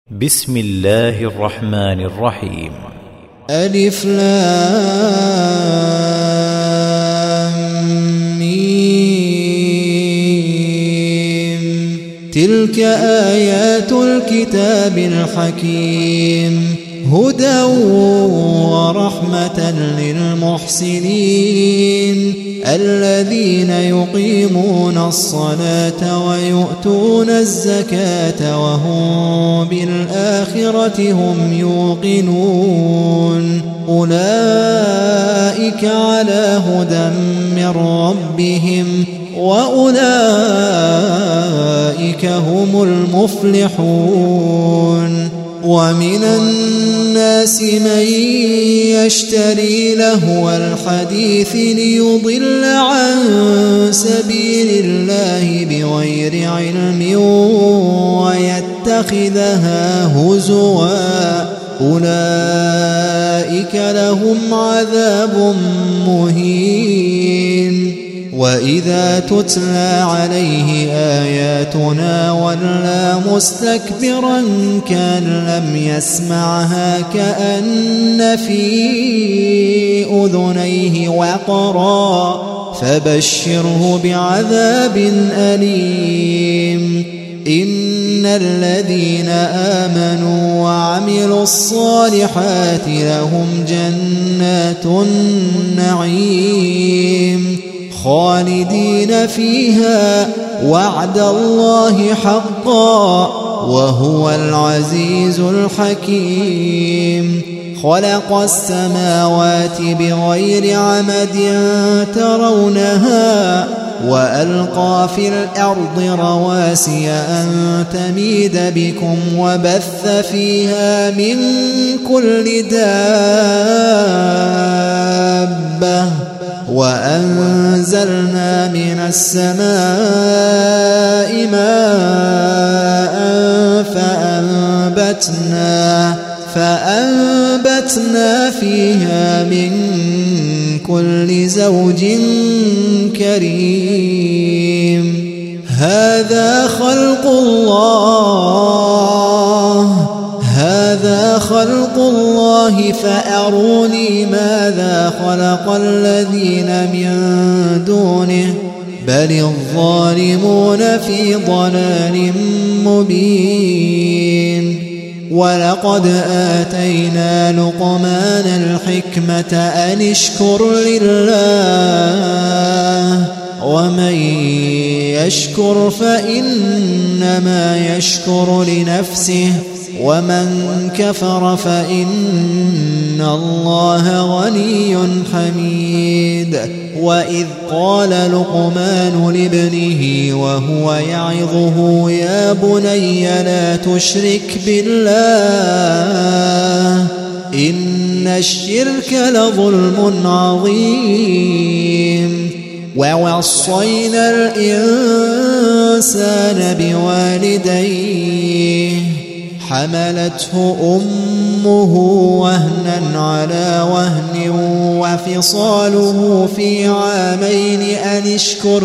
بسم الله الرحمن الرحيم. ألف لام ميم. تلك آيات الكتاب الحكيم هدى ورحمة للمحسنين الذين يقيمون الصلاة ويؤتون الزكاة وهم بالآخرة هم يوقنون أولئك على هدى من ربهم وأولئك هم المفلحون. ومن الناس من يشتري لهو الحديث ليضل عن سبيل الله بغير علم ويتخذها هزوا أولئك لهم عذاب مهين. وإذا تتلى عليه آياتنا ولى مستكبرا كأن لم يسمعها كأن في أذنيه وقرا فبشره بعذاب أليم. إن الذين آمنوا وعملوا الصالحات لهم جنات النعيم خالدين فيها وعد الله حقا وهو العزيز الحكيم. خلق السماوات بغير عمد ترونها وألقى في الأرض رواسي أن تميد بكم وبث فيها من كل دابة وأنزلنا من السماء ماء فأنبتنا فيها من كل زوج كريم. هذا خلق الله فأروني ماذا خلق الذين من دونه بل الظالمون في ضلال مبين. ولقد آتينا لقمان الحكمة أن اشكر لله ومن يشكر فإنما يشكر لنفسه ومن كفر فإن الله غني حميد. وإذ قال لقمان لابنه وهو يعظه يا بني لا تشرك بالله إن الشرك لظلم عظيم. ووصينا الإنسان بوالديه حملته أمه وهنا على وهن وفصاله في عامين أن اشكر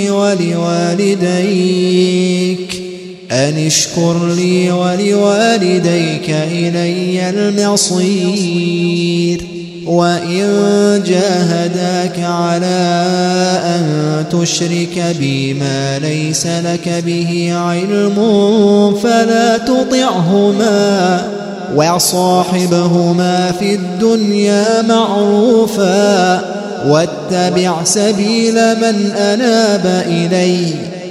لي ولوالديك إلي المصير. وإن جاهداك على أن تشرك بي ما ليس لك به علم فلا تطعهما وصاحبهما في الدنيا معروفا واتبع سبيل من أناب إلي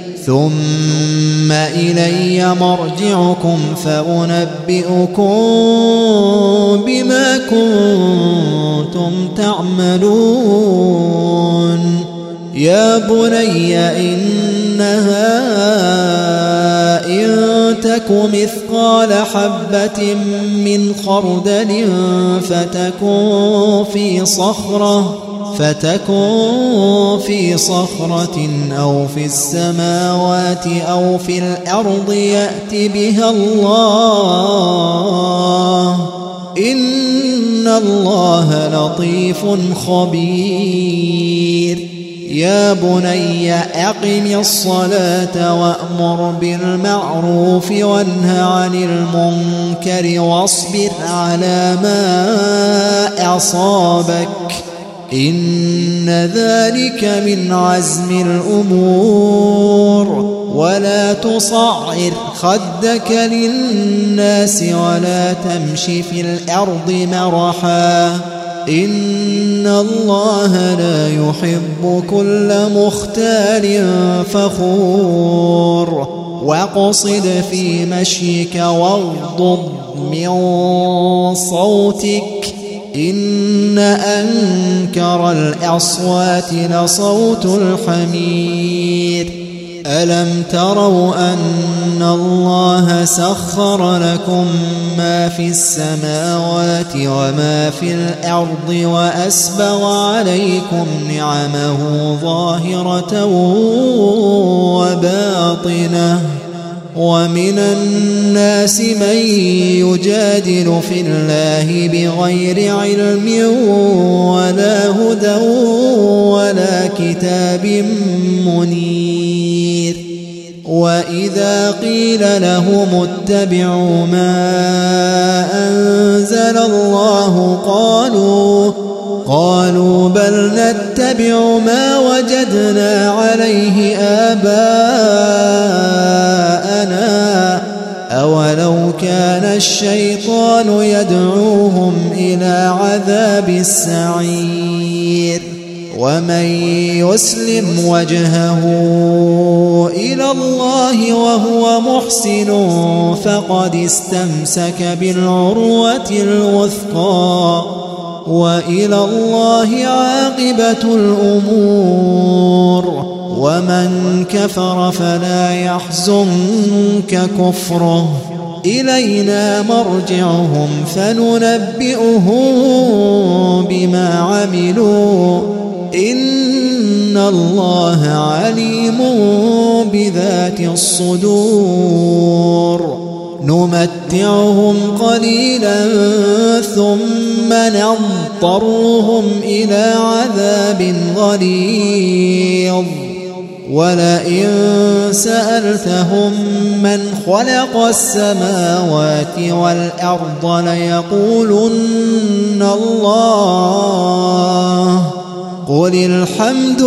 ثم إلي مرجعكم فأنبئكم بما كنتم تعملون. يا بني إنها إن تك مثقال حبة من خردل فتكن في صخرة أو في السماوات أو في الأرض يأت بها الله إن الله لطيف خبير. يا بني أقم الصلاة وأمر بالمعروف وانه عن المنكر واصبر على ما أصابك إن ذلك من عزم الأمور ولا تصعر خدك للناس ولا تمش في الأرض مرحا إن الله لا يحب كل مختال فخور واقصد في مشيك واغضض من صوتك إن أنكر الأصوات لصوت الحمير ألم تروا أن الله سخر لكم ما في السماوات وما في الأرض وأسبغ عليكم نعمه ظاهرة وباطنة ومن الناس من يجادل في الله بغير علم ولا هدى ولا كتاب منير وإذا قيل لهم اتبعوا ما أنزل الله قالوا بل نتبع ما وجدنا عليه آباءنا أولو كان الشيطان يدعوهم إلى عذاب السعير ومن يسلم وجهه إلى الله وهو محسن فقد استمسك بالعروة الوثقى وإلى الله عاقبة الأمور ومن كفر فلا يحزنك كفره إلينا مرجعهم فننبئهم بما عملوا إن الله عليم بذات الصدور نمتعهم قليلا ثم نضطرهم إلى عذاب غليظ ولئن سألتهم من خلق السماوات والأرض ليقولن الله قل الحمد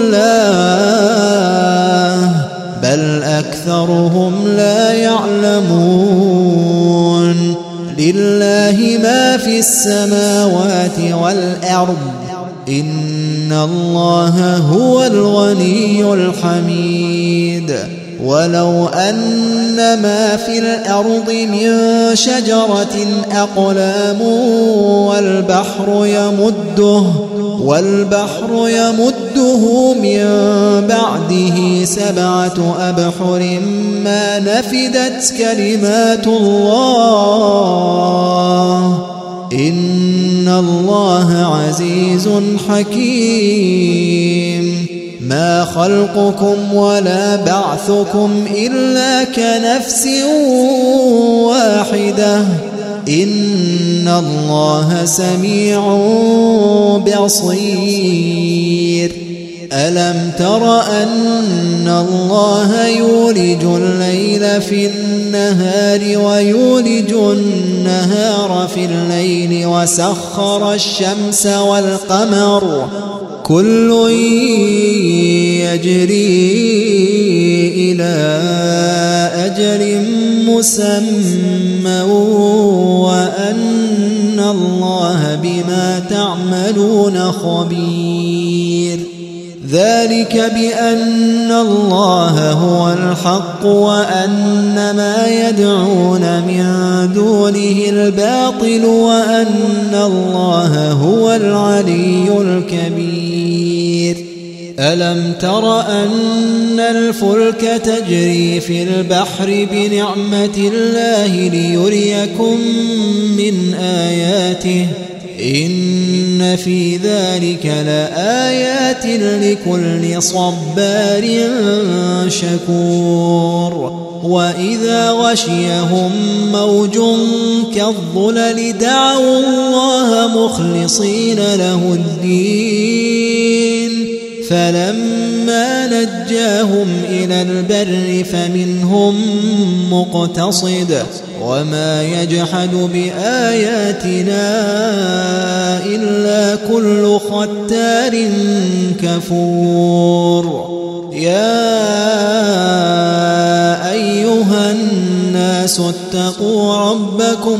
لله بل أكثرهم لا يعلمون لله ما في السماوات والأرض إن الله هو الغني الحميد ولو أن ما في الأرض من شجرة أقلام والبحر يمده من بعده 7 أبحر ما نفدت كلمات الله إن الله عزيز حكيم ما خلقكم ولا بعثكم إلا كنفس واحدة إن الله سميع بصير ألم تر أن الله يولج الليل في النهار ويولج النهار في الليل وسخر الشمس والقمر كل يجري إلى أجل مسمى وأن الله بما تعملون خبير ذلك بأن الله هو الحق وأن ما يدعون من دونه الباطل وأن الله هو العلي الكبير ألم تر أن الفلك تجري في البحر بنعمة الله ليريكم من آياته إن في ذلك لآيات لكل صبار شكور وإذا غشيهم موج كالظلل دعوا الله مخلصين له الدين فلما نجاهم إلى البر فمنهم مقتصد وما يجحد بآياتنا إلا كل ختار كفور يا أيها الناس اتقوا ربكم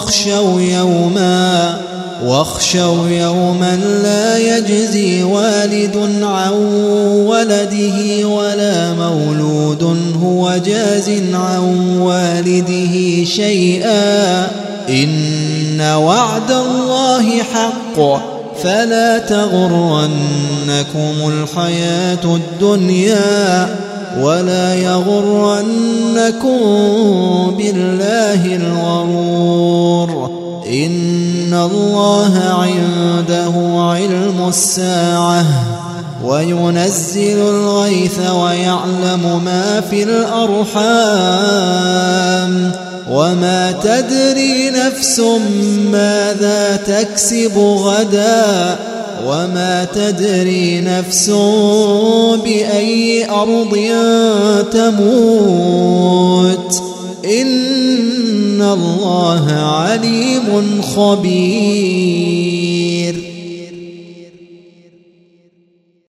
واخشوا يوما لا يجزي والد عن ولده ولا مولود هو جاز عن والده شيئا إن وعد الله حق فلا تغرنكم الحياة الدنيا ولا يغرنكم بالله الغرور إن الله عنده علم الساعة وينزل الغيث ويعلم ما في الأرحام وما تدري نفس ماذا تكسب غدا وما تدري نفس بأي أرض تموت إن الله عليم خبير